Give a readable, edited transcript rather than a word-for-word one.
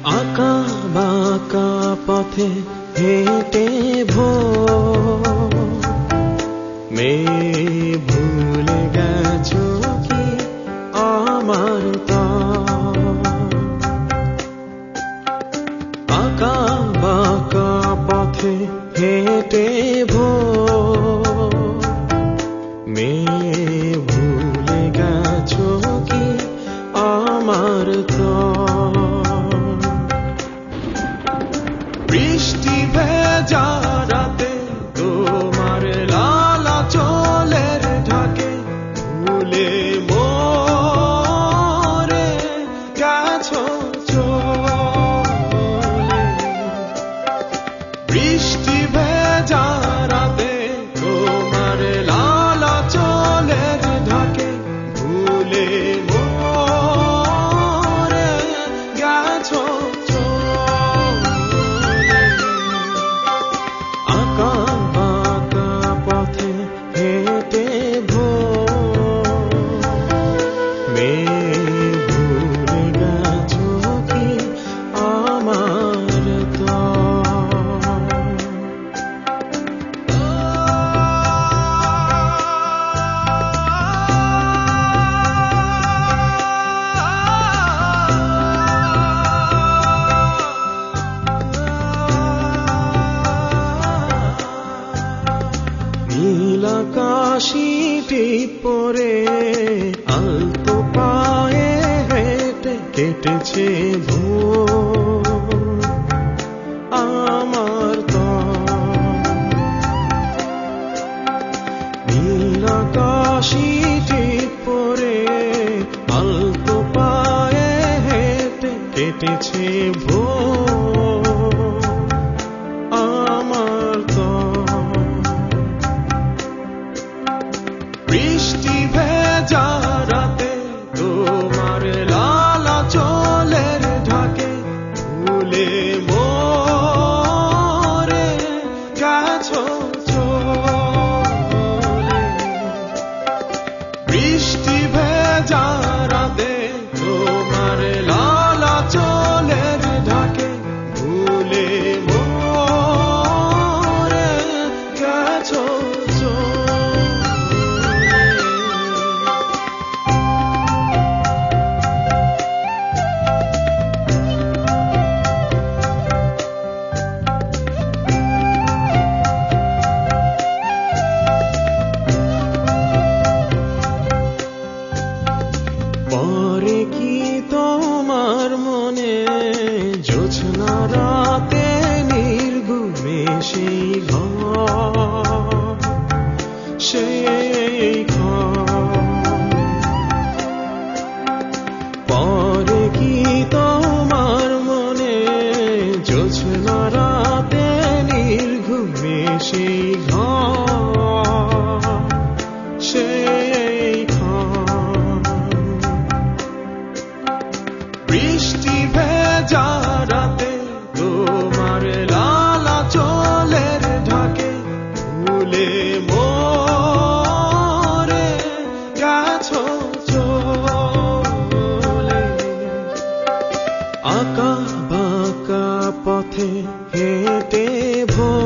আঁকা বাঁকা পথে হেঁটে মেয়ে ভুলে গেছো কি আমার আঁকা বাঁকা পথে হেঁটে মেয়ে ভুলে গেছো কি আমার বৃষ্টি ভেজা রাতে তোমার লালা চলের ঢাকে ভুলে মোরে গেছো চলে। বৃষ্টি ভেজা রাতে তোমার লালা চলের ঢাকে ভুলে মোরে গেছো আঁকা বাঁকা পথে হেঁটে মেয়ে ভুলে গেছো কি আমার নীলাকাশি টিপ পরে আলতো পায়ে হেঁটে কেটেছে আমার নীলাকাশি টিপ পরে আলতো পায়ে হেঁটে কেটেছে আমার বৃষ্টি ভেজা রাতে তোমার লালা চলের ঢাকে ভুলে মোরে গেছো চলে। বৃষ্টি ভেজা রাতে তোমার লালা চলের ঢাকে ভুলে মোরে গেছো পরে কি তোমার মনে জোছনা রাতে নির্ঘুমে সেই পরে কি তোমার মনে জোছনা রাতে নির্ঘুমে সেই বৃষ্টি ভেজা রাতে তোমার লালা চলের ঢাকে ভুলে মোরে গেছো চলে। আঁকা বাঁকা পথে হেঁটে